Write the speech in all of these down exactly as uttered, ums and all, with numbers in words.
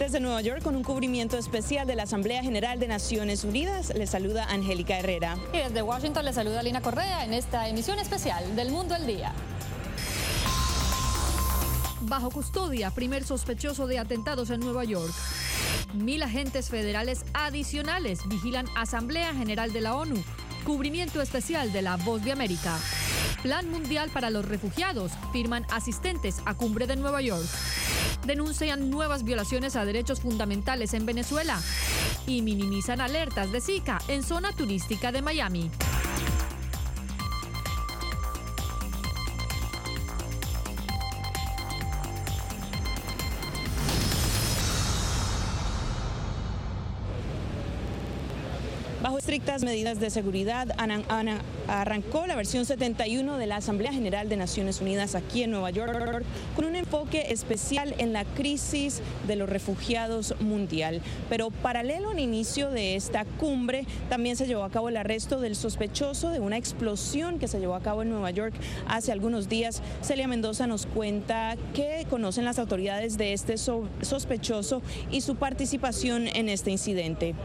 Desde Nueva York, con un cubrimiento especial de la Asamblea General de Naciones Unidas, les saluda Angélica Herrera. Y desde Washington les saluda Lina Correa en esta emisión especial del Mundo al Día. Bajo custodia, primer sospechoso de atentados en Nueva York. Mil agentes federales adicionales vigilan Asamblea General de la ONU. Cubrimiento especial de La Voz de América. Plan mundial para los refugiados. Firman asistentes a cumbre de Nueva York. Denuncian nuevas violaciones a derechos fundamentales en Venezuela. Y minimizan alertas de Zika en zona turística de Miami. Bajo estrictas medidas de seguridad, arrancó la versión setenta y uno de la Asamblea General de Naciones Unidas aquí en Nueva York, con un enfoque especial en la crisis de los refugiados mundial. Pero paralelo al inicio de esta cumbre, también se llevó a cabo el arresto del sospechoso de una explosión que se llevó a cabo en Nueva York hace algunos días. Celia Mendoza nos cuenta qué conocen las autoridades de este sospechoso y su participación en este incidente.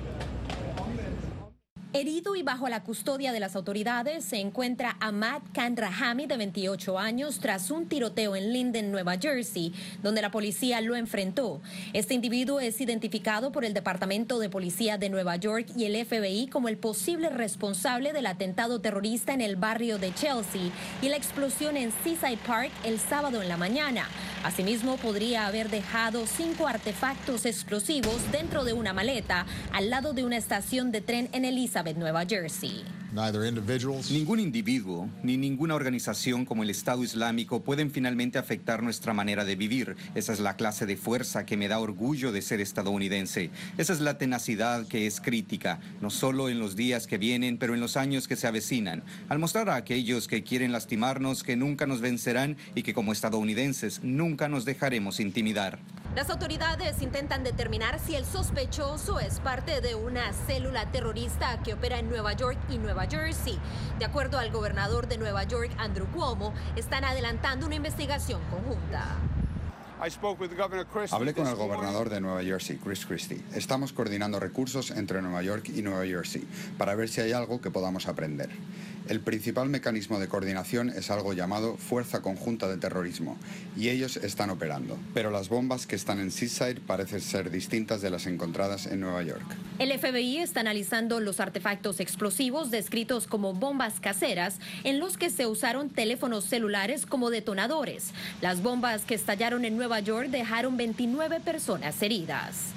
Herido y bajo la custodia de las autoridades se encuentra Ahmad Khan Rahami, de veintiocho años, tras un tiroteo en Linden, Nueva Jersey, donde la policía lo enfrentó. Este individuo es identificado por el Departamento de Policía de Nueva York y el F B I como el posible responsable del atentado terrorista en el barrio de Chelsea y la explosión en Seaside Park el sábado en la mañana. Asimismo, podría haber dejado cinco artefactos explosivos dentro de una maleta al lado de una estación de tren en Elizabeth, Nueva Jersey. Ningún individuo ni ninguna organización como el Estado Islámico pueden finalmente afectar nuestra manera de vivir. Esa es la clase de fuerza que me da orgullo de ser estadounidense. Esa es la tenacidad que es crítica, no solo en los días que vienen, pero en los años que se avecinan. Al mostrar a aquellos que quieren lastimarnos que nunca nos vencerán y que como estadounidenses nunca nos dejaremos intimidar. Las autoridades intentan determinar si el sospechoso es parte de una célula terrorista que opera en Nueva York y Nueva Jersey. De acuerdo al gobernador de Nueva York, Andrew Cuomo, están adelantando una investigación conjunta. Hablé con el gobernador de Nueva Jersey, Chris Christie. Estamos coordinando recursos entre Nueva York y Nueva Jersey para ver si hay algo que podamos aprender. El principal mecanismo de coordinación es algo llamado Fuerza Conjunta de Terrorismo, y ellos están operando. Pero las bombas que están en Seaside parecen ser distintas de las encontradas en Nueva York. El F B I está analizando los artefactos explosivos descritos como bombas caseras, en los que se usaron teléfonos celulares como detonadores. Las bombas que estallaron en Nueva York dejaron veintinueve personas heridas.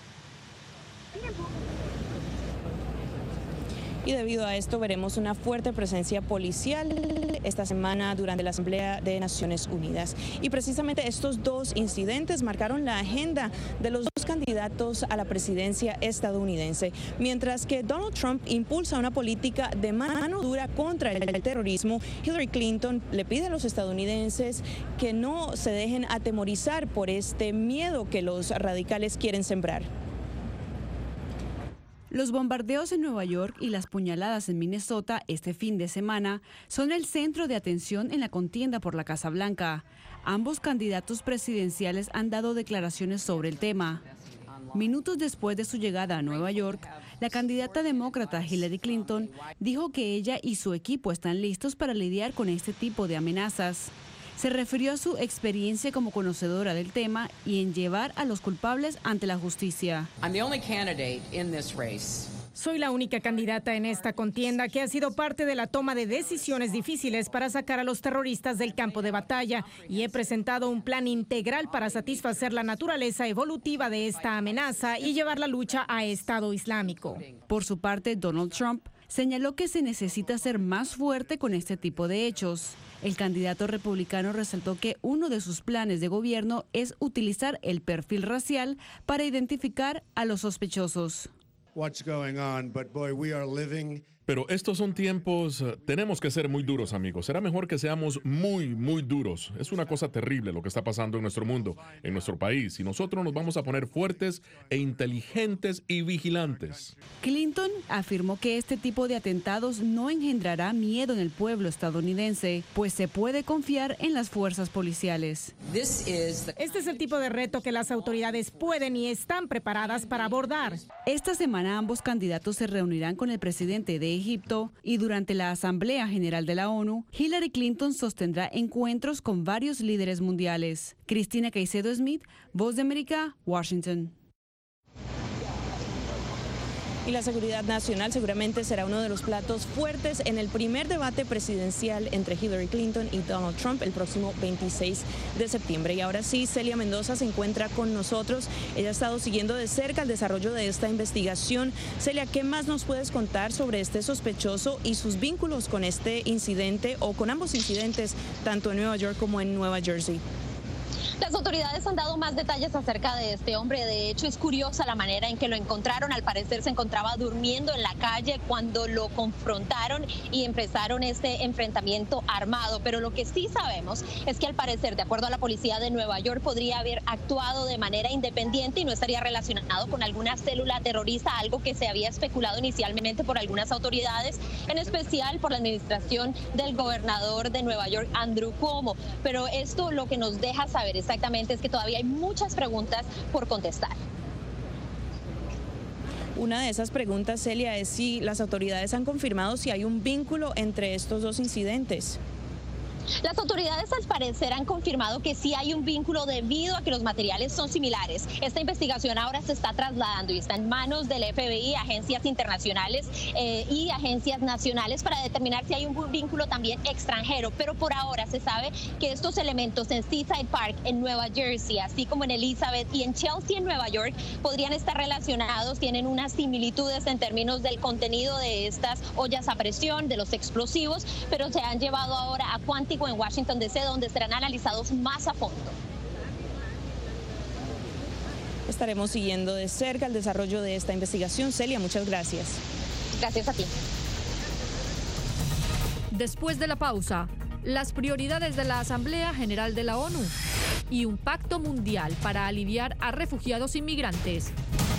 Y debido a esto veremos una fuerte presencia policial esta semana durante la Asamblea de Naciones Unidas. Y precisamente estos dos incidentes marcaron la agenda de los dos candidatos a la presidencia estadounidense. Mientras que Donald Trump impulsa una política de mano dura contra el terrorismo, Hillary Clinton le pide a los estadounidenses que no se dejen atemorizar por este miedo que los radicales quieren sembrar. Los bombardeos en Nueva York y las puñaladas en Minnesota este fin de semana son el centro de atención en la contienda por la Casa Blanca. Ambos candidatos presidenciales han dado declaraciones sobre el tema. Minutos después de su llegada a Nueva York, la candidata demócrata Hillary Clinton dijo que ella y su equipo están listos para lidiar con este tipo de amenazas. Se refirió a su experiencia como conocedora del tema y en llevar a los culpables ante la justicia. Soy la única candidata en esta contienda que ha sido parte de la toma de decisiones difíciles para sacar a los terroristas del campo de batalla, y he presentado un plan integral para satisfacer la naturaleza evolutiva de esta amenaza y llevar la lucha a Estado Islámico. Por su parte, Donald Trump señaló que se necesita ser más fuerte con este tipo de hechos. El candidato republicano resaltó que uno de sus planes de gobierno es utilizar el perfil racial para identificar a los sospechosos. Pero estos son tiempos, uh, tenemos que ser muy duros, amigos. Será mejor que seamos muy, muy duros. Es una cosa terrible lo que está pasando en nuestro mundo, en nuestro país. Y nosotros nos vamos a poner fuertes e inteligentes y vigilantes. Clinton afirmó que este tipo de atentados no engendrará miedo en el pueblo estadounidense, pues se puede confiar en las fuerzas policiales. Este es el tipo de reto que las autoridades pueden y están preparadas para abordar. Esta semana ambos candidatos se reunirán con el presidente de Egipto y durante la Asamblea General de la ONU, Hillary Clinton sostendrá encuentros con varios líderes mundiales. Cristina Caicedo Smith, Voz de América, Washington. Y la seguridad nacional seguramente será uno de los platos fuertes en el primer debate presidencial entre Hillary Clinton y Donald Trump el próximo veintiséis de septiembre. Y ahora sí, Celia Mendoza se encuentra con nosotros. Ella ha estado siguiendo de cerca el desarrollo de esta investigación. Celia, ¿qué más nos puedes contar sobre este sospechoso y sus vínculos con este incidente o con ambos incidentes, tanto en Nueva York como en Nueva Jersey? Las autoridades han dado más detalles acerca de este hombre. De hecho, es curiosa la manera en que lo encontraron. Al parecer se encontraba durmiendo en la calle cuando lo confrontaron y empezaron este enfrentamiento armado. Pero lo que sí sabemos es que al parecer, de acuerdo a la policía de Nueva York, podría haber actuado de manera independiente y no estaría relacionado con alguna célula terrorista, algo que se había especulado inicialmente por algunas autoridades, en especial por la administración del gobernador de Nueva York, Andrew Cuomo. Pero esto lo que nos deja saber exactamente es que todavía hay muchas preguntas por contestar. Una de esas preguntas, Celia, es si las autoridades han confirmado si hay un vínculo entre estos dos incidentes. Las autoridades al parecer han confirmado que sí hay un vínculo debido a que los materiales son similares. Esta investigación ahora se está trasladando y está en manos del F B I, agencias internacionales eh, y agencias nacionales para determinar si hay un vínculo también extranjero. Pero por ahora se sabe que estos elementos en Seaside Park, en Nueva Jersey, así como en Elizabeth y en Chelsea, en Nueva York, podrían estar relacionados, tienen unas similitudes en términos del contenido de estas ollas a presión, de los explosivos, pero se han llevado ahora a Quantico en Washington D C, donde serán analizados más a fondo. Estaremos siguiendo de cerca el desarrollo de esta investigación. Celia, muchas gracias. Gracias a ti. Después de la pausa, las prioridades de la Asamblea General de la ONU y un pacto mundial para aliviar a refugiados inmigrantes.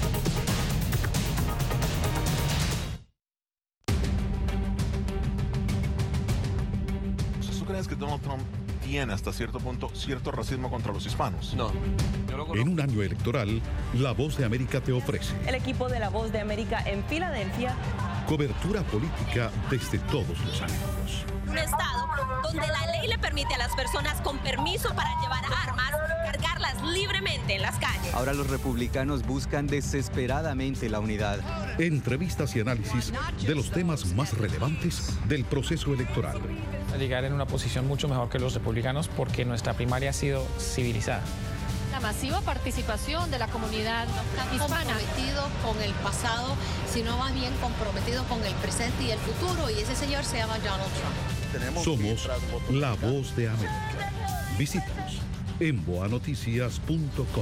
¿Crees que Donald Trump tiene hasta cierto punto cierto racismo contra los hispanos? No. En un año electoral, La Voz de América te ofrece el equipo de La Voz de América en Filadelfia. Cobertura política desde todos los ángulos. Un estado donde la ley le permite a las personas con permiso para llevar armas cargarlas libremente en las calles. Ahora los republicanos buscan desesperadamente la unidad. Entrevistas y análisis de los temas más relevantes del proceso electoral. Llegar en una posición mucho mejor que los republicanos porque nuestra primaria ha sido civilizada. La masiva participación de la comunidad hispana. Comprometido con el pasado, sino más bien comprometido con el presente y el futuro, y ese señor se llama Donald Trump. Somos La Voz de América. Visítanos en boa noticias punto com.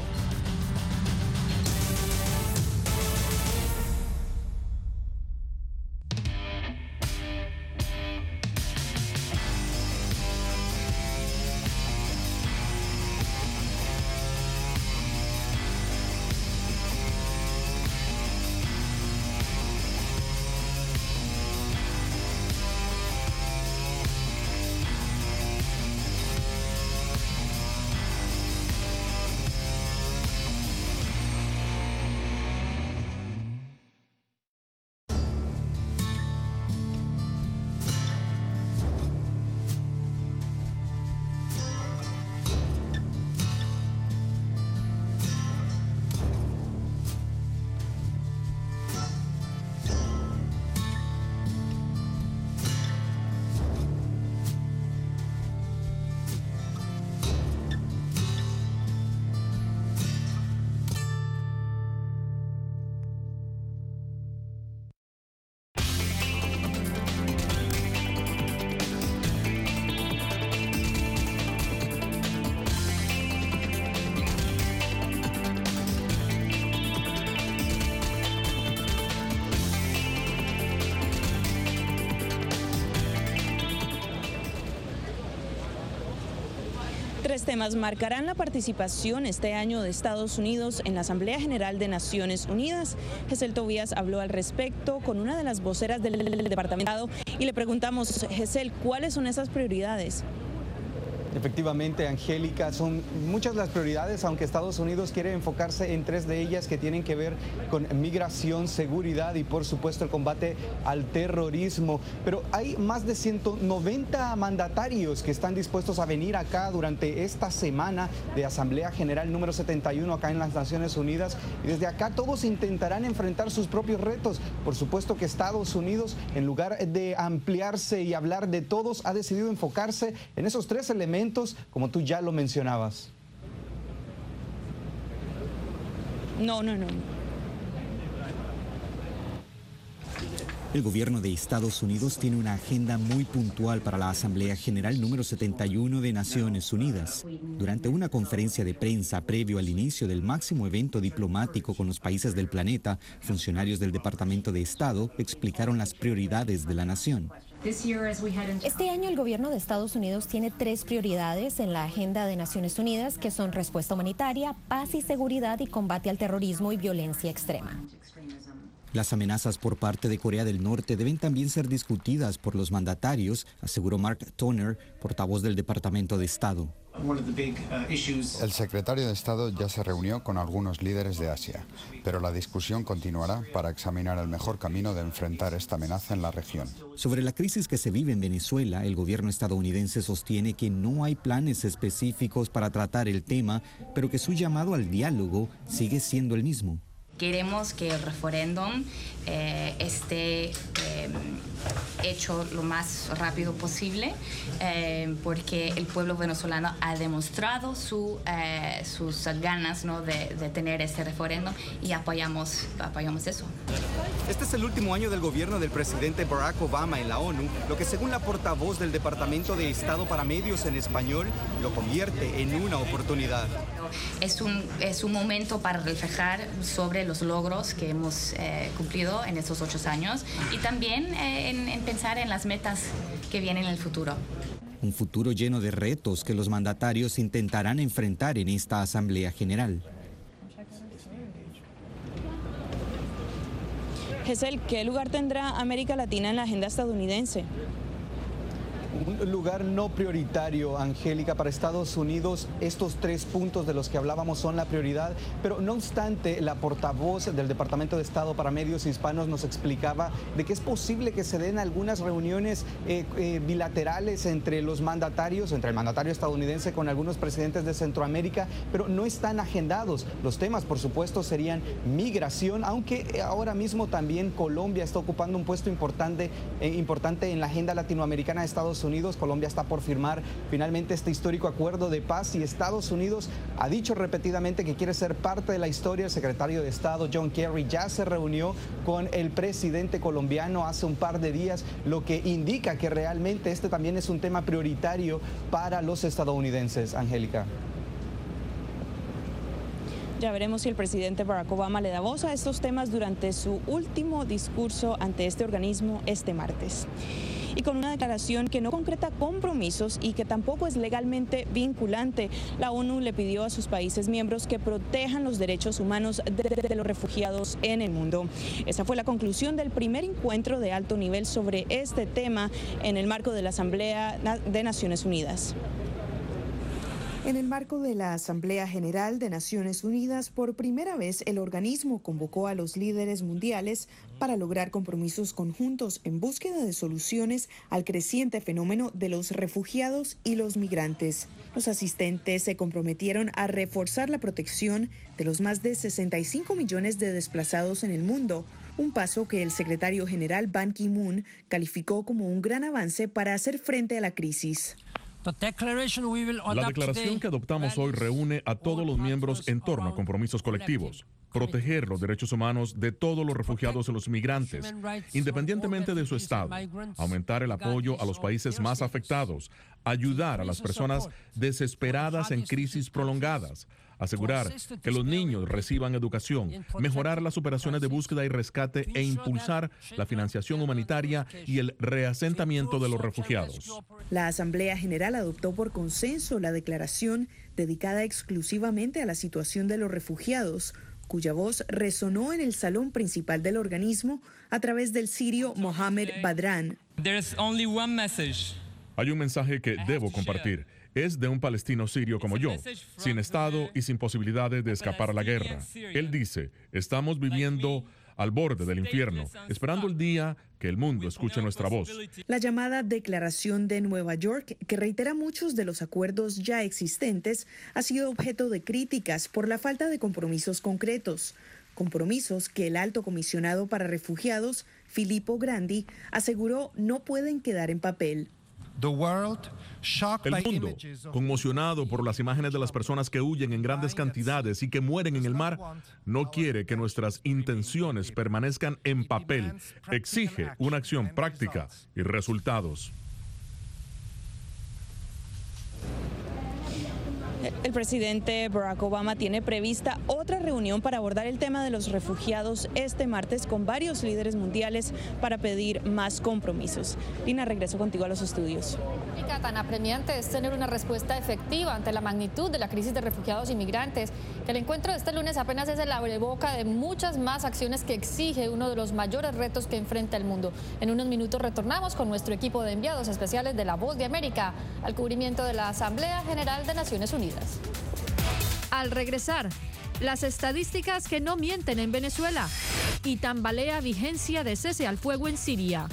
temas marcarán la participación este año de Estados Unidos en la Asamblea General de Naciones Unidas. Gesell Tobías habló al respecto con una de las voceras del departamento y le preguntamos, Gesell, ¿cuáles son esas prioridades? Efectivamente, Angélica, son muchas las prioridades, aunque Estados Unidos quiere enfocarse en tres de ellas que tienen que ver con migración, seguridad y por supuesto el combate al terrorismo. Pero hay más de ciento noventa mandatarios que están dispuestos a venir acá durante esta semana de Asamblea General número setenta y uno acá en las Naciones Unidas. Y desde acá todos intentarán enfrentar sus propios retos. Por supuesto que Estados Unidos, en lugar de ampliarse y hablar de todos, ha decidido enfocarse en esos tres elementos, como tú ya lo mencionabas. No, no, no. El gobierno de Estados Unidos tiene una agenda muy puntual para la Asamblea General número setenta y uno de Naciones Unidas. Durante una conferencia de prensa previo al inicio del máximo evento diplomático con los países del planeta, funcionarios del Departamento de Estado explicaron las prioridades de la nación. Este año el gobierno de Estados Unidos tiene tres prioridades en la agenda de Naciones Unidas, que son respuesta humanitaria, paz y seguridad y combate al terrorismo y violencia extrema. Las amenazas por parte de Corea del Norte deben también ser discutidas por los mandatarios, aseguró Mark Toner, portavoz del Departamento de Estado. El secretario de Estado ya se reunió con algunos líderes de Asia, pero la discusión continuará para examinar el mejor camino de enfrentar esta amenaza en la región. Sobre la crisis que se vive en Venezuela, el gobierno estadounidense sostiene que no hay planes específicos para tratar el tema, pero que su llamado al diálogo sigue siendo el mismo. Queremos que el referéndum eh, esté eh, hecho lo más rápido posible eh, porque el pueblo venezolano ha demostrado su, eh, sus ganas, ¿no?, de, de tener ese referéndum y apoyamos, apoyamos eso. Este es el último año del gobierno del presidente Barack Obama en la ONU, lo que según la portavoz del Departamento de Estado para Medios en Español lo convierte en una oportunidad. Es un, es un momento para reflejar sobre los logros que hemos eh, cumplido en estos ocho años y también eh, en, en pensar en las metas que vienen en el futuro. Un futuro lleno de retos que los mandatarios intentarán enfrentar en esta Asamblea General. Gesell, ¿qué lugar tendrá América Latina en la agenda estadounidense? Un lugar no prioritario, Angélica. Para Estados Unidos estos tres puntos de los que hablábamos son la prioridad, pero no obstante, la portavoz del Departamento de Estado para Medios Hispanos nos explicaba de que es posible que se den algunas reuniones eh, eh, bilaterales entre los mandatarios, entre el mandatario estadounidense con algunos presidentes de Centroamérica, pero no están agendados. Los temas, por supuesto, serían migración, aunque ahora mismo también Colombia está ocupando un puesto importante, eh, importante en la agenda latinoamericana de Estados Unidos. Colombia está por firmar finalmente este histórico acuerdo de paz y Estados Unidos ha dicho repetidamente que quiere ser parte de la historia. El secretario de Estado John Kerry ya se reunió con el presidente colombiano hace un par de días, lo que indica que realmente este también es un tema prioritario para los estadounidenses. Angélica. Ya veremos si el presidente Barack Obama le da voz a estos temas durante su último discurso ante este organismo este martes. Y con una declaración que no concreta compromisos y que tampoco es legalmente vinculante, la ONU le pidió a sus países miembros que protejan los derechos humanos de, de, de los refugiados en el mundo. Esa fue la conclusión del primer encuentro de alto nivel sobre este tema en el marco de la Asamblea de Naciones Unidas. En el marco de la Asamblea General de Naciones Unidas, por primera vez el organismo convocó a los líderes mundiales para lograr compromisos conjuntos en búsqueda de soluciones al creciente fenómeno de los refugiados y los migrantes. Los asistentes se comprometieron a reforzar la protección de los más de sesenta y cinco millones de desplazados en el mundo, un paso que el secretario general Ban Ki-moon calificó como un gran avance para hacer frente a la crisis. La declaración que adoptamos hoy reúne a todos los miembros en torno a compromisos colectivos. proteger los derechos humanos de todos los refugiados y los migrantes, independientemente de su estado, aumentar el apoyo a los países más afectados, ayudar a las personas desesperadas en crisis prolongadas, asegurar que los niños reciban educación, mejorar las operaciones de búsqueda y rescate e impulsar la financiación humanitaria y el reasentamiento de los refugiados. La Asamblea General adoptó por consenso la declaración dedicada exclusivamente a la situación de los refugiados, cuya voz resonó en el salón principal del organismo a través del sirio Mohamed Badran. Hay un mensaje que debo compartir. Es de un palestino sirio como yo, sin estado y sin posibilidades de escapar a la guerra. Él dice, estamos viviendo al borde del infierno, esperando el día que el mundo escuche nuestra voz. La llamada Declaración de Nueva York, que reitera muchos de los acuerdos ya existentes, ha sido objeto de críticas por la falta de compromisos concretos. Compromisos que el alto comisionado para refugiados, Filippo Grandi, aseguró no pueden quedar en papel. El mundo, conmocionado por las imágenes de las personas que huyen en grandes cantidades y que mueren en el mar, no quiere que nuestras intenciones permanezcan en papel. Exige una acción práctica y resultados. El presidente Barack Obama tiene prevista otra reunión para abordar el tema de los refugiados este martes con varios líderes mundiales para pedir más compromisos. Lina, regreso contigo a los estudios. Tan apremiante es tener una respuesta efectiva ante la magnitud de la crisis de refugiados y migrantes, que el encuentro de este lunes apenas es el abreboca de muchas más acciones que exige uno de los mayores retos que enfrenta el mundo. En unos minutos retornamos con nuestro equipo de enviados especiales de La Voz de América al cubrimiento de la Asamblea General de Naciones Unidas. Al regresar, las estadísticas que no mienten en Venezuela y tambalea vigencia de cese al fuego en Siria.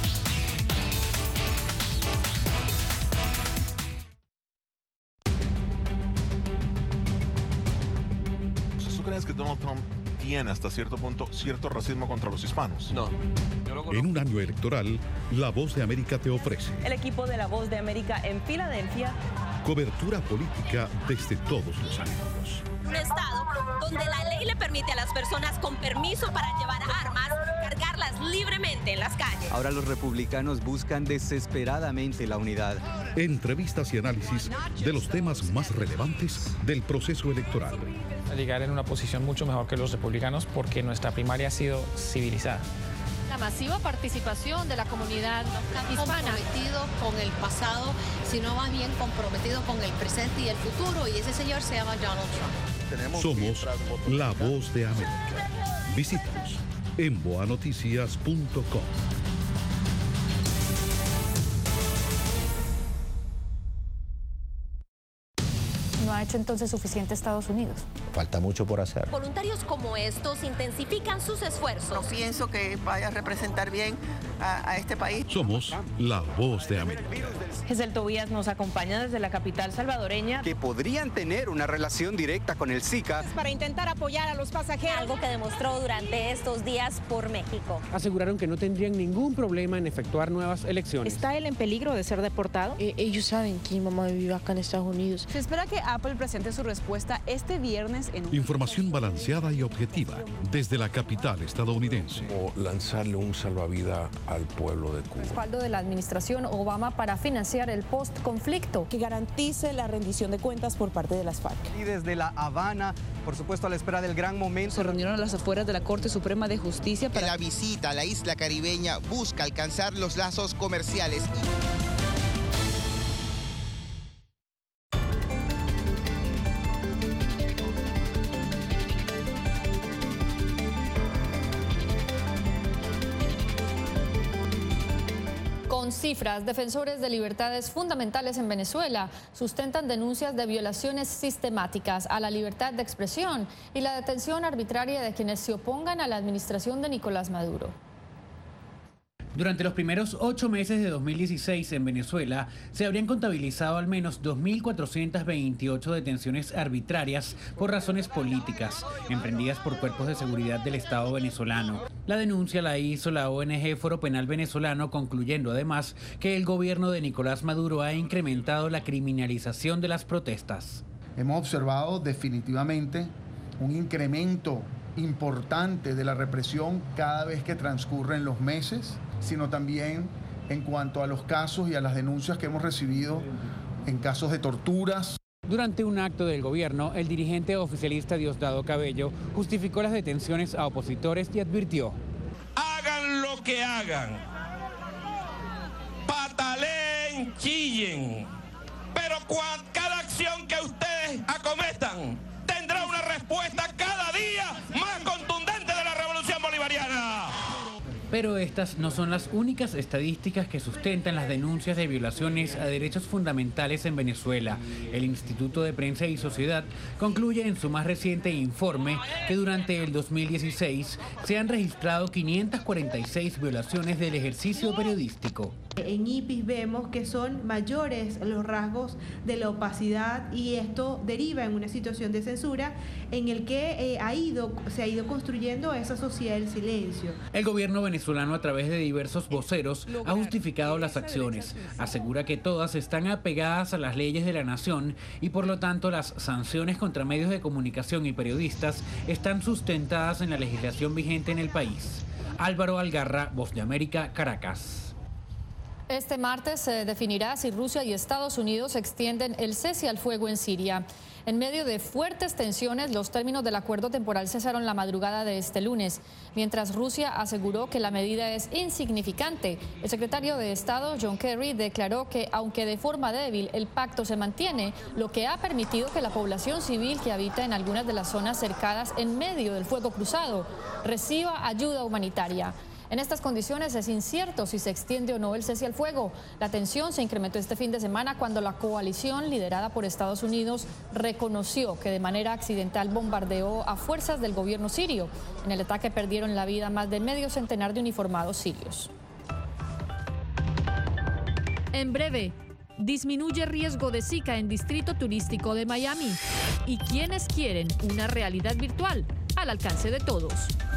¿Tú crees que Donald Trump tiene hasta cierto punto cierto racismo contra los hispanos? No. En un año electoral, La Voz de América te ofrece El equipo de La Voz de América en Filadelfia. Cobertura política desde todos los ángulos. Un estado donde la ley le permite a las personas con permiso para llevar armas cargarlas libremente en las calles. Ahora los republicanos buscan desesperadamente la unidad. Entrevistas y análisis de los temas más relevantes del proceso electoral. Llegar en una posición mucho mejor que los republicanos porque nuestra primaria ha sido civilizada. La masiva participación de la comunidad hispana. Comprometido con el pasado, sino más bien comprometido con el presente y el futuro, y ese señor se llama Donald Trump. Somos La Voz de América. Visítanos en boa noticias punto com. ¿No ha hecho entonces suficiente Estados Unidos? Falta mucho por hacer. Voluntarios como estos intensifican sus esfuerzos. No pienso que vaya a representar bien a, a este país. Somos La Voz de América. Gesel Tobías nos acompaña desde la capital salvadoreña. Que podrían tener una relación directa con el Zika. Para intentar apoyar a los pasajeros. Algo que demostró durante estos días por México. Aseguraron que no tendrían ningún problema en efectuar nuevas elecciones. ¿Está él en peligro de ser deportado? Eh, ellos saben que mi mamá vive acá en Estados Unidos. Se espera que Apple presente su respuesta este viernes en un... Información balanceada y objetiva desde la capital estadounidense. O lanzarle un salvavidas al pueblo de Cuba. Respaldo de la administración Obama para financiar el post-conflicto. Que garantice la rendición de cuentas por parte de las FARC. Y desde La Habana, por supuesto a la espera del gran momento. Se reunieron a las afueras de la Corte Suprema de Justicia para... Que la visita a la isla caribeña busca alcanzar los lazos comerciales. Con cifras, defensores de libertades fundamentales en Venezuela sustentan denuncias de violaciones sistemáticas a la libertad de expresión y la detención arbitraria de quienes se opongan a la administración de Nicolás Maduro. Durante los primeros ocho meses de dos mil dieciséis en Venezuela se habrían contabilizado al menos dos mil cuatrocientas veintiocho detenciones arbitrarias por razones políticas, emprendidas por cuerpos de seguridad del Estado venezolano. La denuncia la hizo la O N G Foro Penal Venezolano, concluyendo además que el gobierno de Nicolás Maduro ha incrementado la criminalización de las protestas. Hemos observado definitivamente un incremento importante de la represión cada vez que transcurren los meses, sino también en cuanto a los casos y a las denuncias que hemos recibido en casos de torturas. Durante un acto del gobierno, el dirigente oficialista Diosdado Cabello justificó las detenciones a opositores y advirtió: hagan lo que hagan, pataleen, chillen, pero cada acción que ustedes acometan tendrá una respuesta cada día más contundente de la revolución bolivariana. Pero estas no son las únicas estadísticas que sustentan las denuncias de violaciones a derechos fundamentales en Venezuela. El Instituto de Prensa y Sociedad concluye en su más reciente informe que durante el dos mil dieciséis se han registrado quinientas cuarenta y seis violaciones del ejercicio periodístico. En I P I S vemos que son mayores los rasgos de la opacidad y esto deriva en una situación de censura en el que eh, ha ido, se ha ido construyendo esa sociedad del silencio. El gobierno venezolano, a través de diversos voceros, ha justificado las acciones. Asegura que todas están apegadas a las leyes de la nación y por lo tanto las sanciones contra medios de comunicación y periodistas están sustentadas en la legislación vigente en el país. Álvaro Algarra, Voz de América, Caracas. Este martes se definirá si Rusia y Estados Unidos extienden el cese al fuego en Siria. En medio de fuertes tensiones, los términos del acuerdo temporal cesaron la madrugada de este lunes. Mientras Rusia aseguró que la medida es insignificante, el secretario de Estado, John Kerry, declaró que, aunque de forma débil, el pacto se mantiene, lo que ha permitido que la población civil que habita en algunas de las zonas cercadas en medio del fuego cruzado reciba ayuda humanitaria. En estas condiciones es incierto si se extiende o no el cese al fuego. La tensión se incrementó este fin de semana cuando la coalición liderada por Estados Unidos reconoció que de manera accidental bombardeó a fuerzas del gobierno sirio. En el ataque perdieron la vida más de medio centenar de uniformados sirios. En breve, disminuye riesgo de Zika en Distrito Turístico de Miami. ¿Y quiénes quieren una realidad virtual al alcance de todos?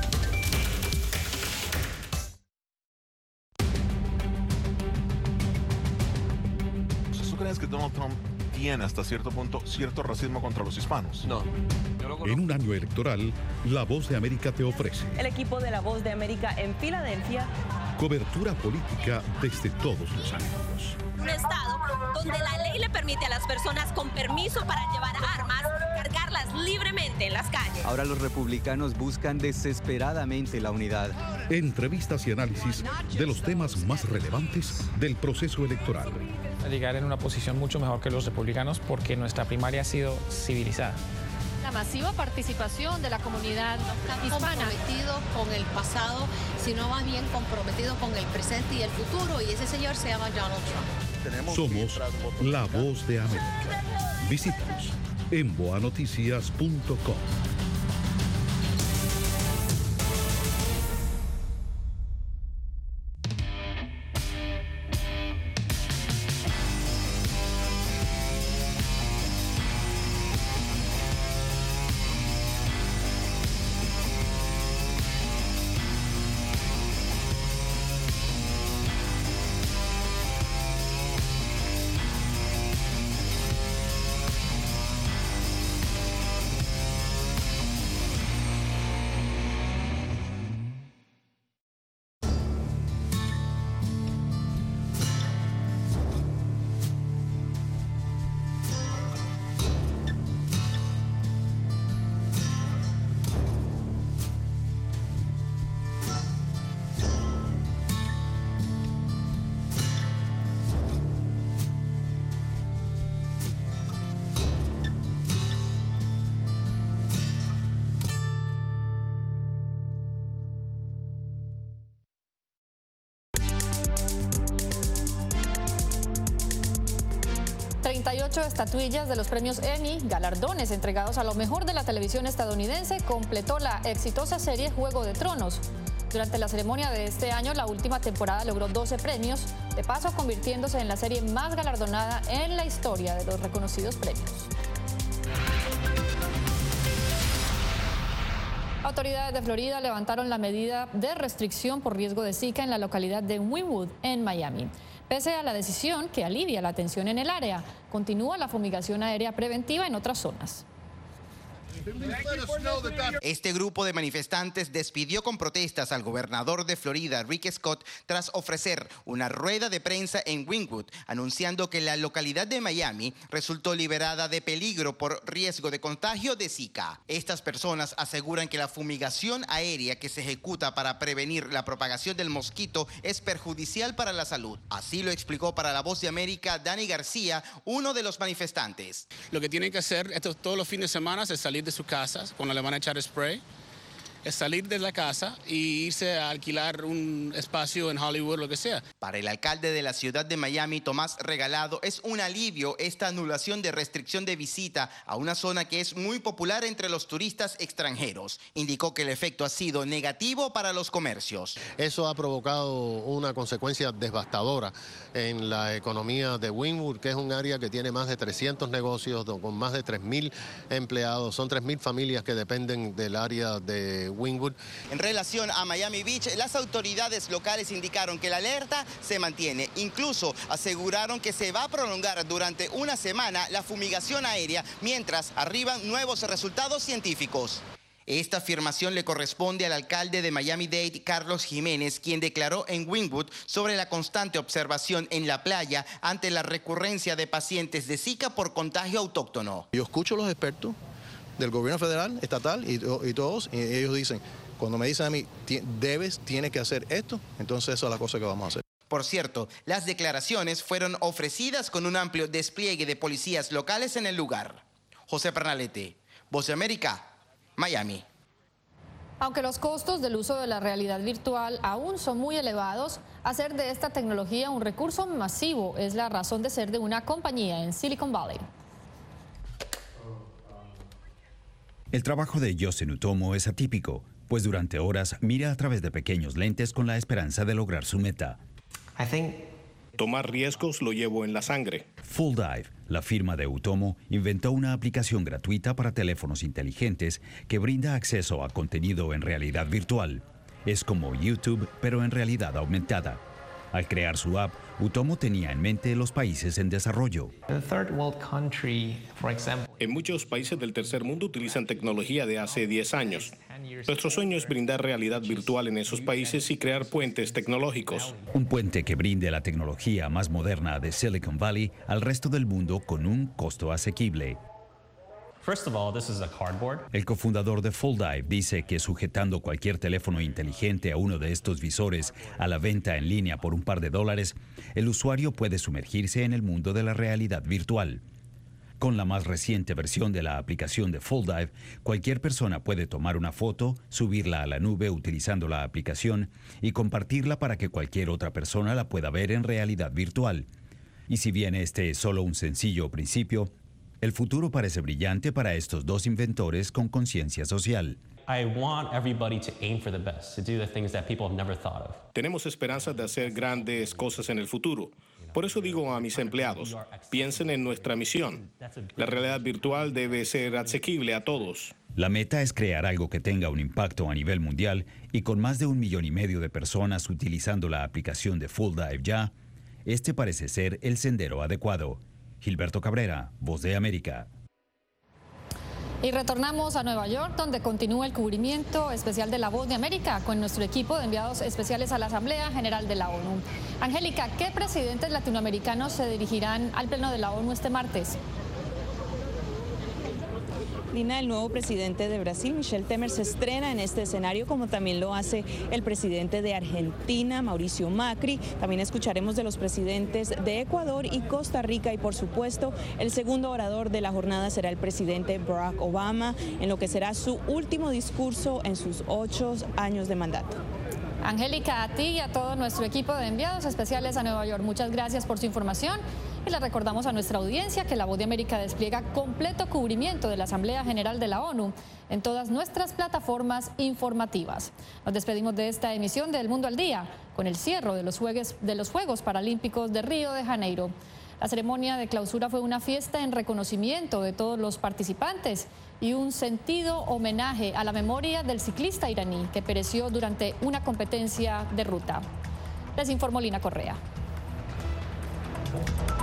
¿Crees que Donald Trump tiene hasta cierto punto cierto racismo contra los hispanos? No. En un año electoral, La Voz de América te ofrece el equipo de La Voz de América en Filadelfia. Cobertura política desde todos los ángulos. Un estado donde la ley le permite a las personas con permiso para llevar armas cargarlas libremente en las calles. Ahora los republicanos buscan desesperadamente la unidad. Entrevistas y análisis de los temas más relevantes del proceso electoral. Llegar en una posición mucho mejor que los republicanos porque nuestra primaria ha sido civilizada. La masiva participación de la comunidad hispana. Comprometido con el pasado, sino más bien comprometido con el presente y el futuro, y ese señor se llama Donald Trump. Somos La Voz de América. Visítanos en boa noticias punto com. treinta y ocho estatuillas de los premios Emmy, galardones entregados a lo mejor de la televisión estadounidense, completó la exitosa serie Juego de Tronos. Durante la ceremonia de este año, la última temporada logró doce premios, de paso convirtiéndose en la serie más galardonada en la historia de los reconocidos premios. Autoridades de Florida levantaron la medida de restricción por riesgo de Zika en la localidad de Wynwood, en Miami. Pese a la decisión que alivia la tensión en el área, continúa la fumigación aérea preventiva en otras zonas. Este grupo de manifestantes despidió con protestas al gobernador de Florida, Rick Scott, tras ofrecer una rueda de prensa en Wynwood, anunciando que la localidad de Miami resultó liberada de peligro por riesgo de contagio de Zika. Estas personas aseguran que la fumigación aérea que se ejecuta para prevenir la propagación del mosquito es perjudicial para la salud. Así lo explicó para La Voz de América Dani García, uno de los manifestantes. Lo que tienen que hacer estos, todos los fines de semana es salir de sus casas cuando le van a echar spray, es salir de la casa y irse a alquilar un espacio en Hollywood, lo que sea. Para el alcalde de la ciudad de Miami, Tomás Regalado, es un alivio esta anulación de restricción de visita a una zona que es muy popular entre los turistas extranjeros. Indicó que el efecto ha sido negativo para los comercios. Eso ha provocado una consecuencia devastadora en la economía de Wynwood, que es un área que tiene más de trescientos negocios con más de tres mil empleados. Son tres mil familias que dependen del área de Wynwood. En relación a Miami Beach, las autoridades locales indicaron que la alerta se mantiene. Incluso aseguraron que se va a prolongar durante una semana la fumigación aérea mientras arriban nuevos resultados científicos. Esta afirmación le corresponde al alcalde de Miami-Dade, Carlos Jiménez, quien declaró en Wynwood sobre la constante observación en la playa ante la recurrencia de pacientes de Zika por contagio autóctono. Yo escucho a los expertos del gobierno federal, estatal y, y todos, y ellos dicen, cuando me dicen a mí, debes, tienes que hacer esto, entonces esa es la cosa que vamos a hacer. Por cierto, las declaraciones fueron ofrecidas con un amplio despliegue de policías locales en el lugar. José Pernalete, Voz de América, Miami. Aunque los costos del uso de la realidad virtual aún son muy elevados, hacer de esta tecnología un recurso masivo es la razón de ser de una compañía en Silicon Valley. El trabajo de Yosen Utomo es atípico, pues durante horas mira a través de pequeños lentes con la esperanza de lograr su meta. Tomar riesgos lo llevo en la sangre. Full Dive, la firma de Utomo, inventó una aplicación gratuita para teléfonos inteligentes que brinda acceso a contenido en realidad virtual. Es como YouTube, pero en realidad aumentada. Al crear su app, Utomo tenía en mente los países en desarrollo. En muchos países del tercer mundo utilizan tecnología de hace diez años. Nuestro sueño es brindar realidad virtual en esos países y crear puentes tecnológicos. Un puente que brinde la tecnología más moderna de Silicon Valley al resto del mundo con un costo asequible. El cofundador de Full Dive dice que sujetando cualquier teléfono inteligente a uno de estos visores a la venta en línea por un par de dólares, el usuario puede sumergirse en el mundo de la realidad virtual. Con la más reciente versión de la aplicación de Full Dive, cualquier persona puede tomar una foto, subirla a la nube utilizando la aplicación y compartirla para que cualquier otra persona la pueda ver en realidad virtual. Y si bien este es solo un sencillo principio, el futuro parece brillante para estos dos inventores con conciencia social. Tenemos esperanzas de hacer grandes cosas en el futuro. Por eso digo a mis empleados, piensen en nuestra misión. La realidad virtual debe ser asequible a todos. La meta es crear algo que tenga un impacto a nivel mundial y con más de un millón y medio de personas utilizando la aplicación de Full Dive ya, este parece ser el sendero adecuado. Gilberto Cabrera, Voz de América. Y retornamos a Nueva York, donde continúa el cubrimiento especial de La Voz de América con nuestro equipo de enviados especiales a la Asamblea General de la ONU. Angélica, ¿qué presidentes latinoamericanos se dirigirán al Pleno de la ONU este martes? Lina, el nuevo presidente de Brasil, Michel Temer, se estrena en este escenario, como también lo hace el presidente de Argentina, Mauricio Macri. También escucharemos de los presidentes de Ecuador y Costa Rica, y por supuesto el segundo orador de la jornada será el presidente Barack Obama, en lo que será su último discurso en sus ocho años de mandato. Angélica, a ti y a todo nuestro equipo de enviados especiales a Nueva York, muchas gracias por su información. Y le recordamos a nuestra audiencia que La Voz de América despliega completo cubrimiento de la Asamblea General de la ONU en todas nuestras plataformas informativas. Nos despedimos de esta emisión de El Mundo al Día con el cierre de los Juegos, de los Juegos Paralímpicos de Río de Janeiro. La ceremonia de clausura fue una fiesta en reconocimiento de todos los participantes y un sentido homenaje a la memoria del ciclista iraní que pereció durante una competencia de ruta. Les informó Lina Correa.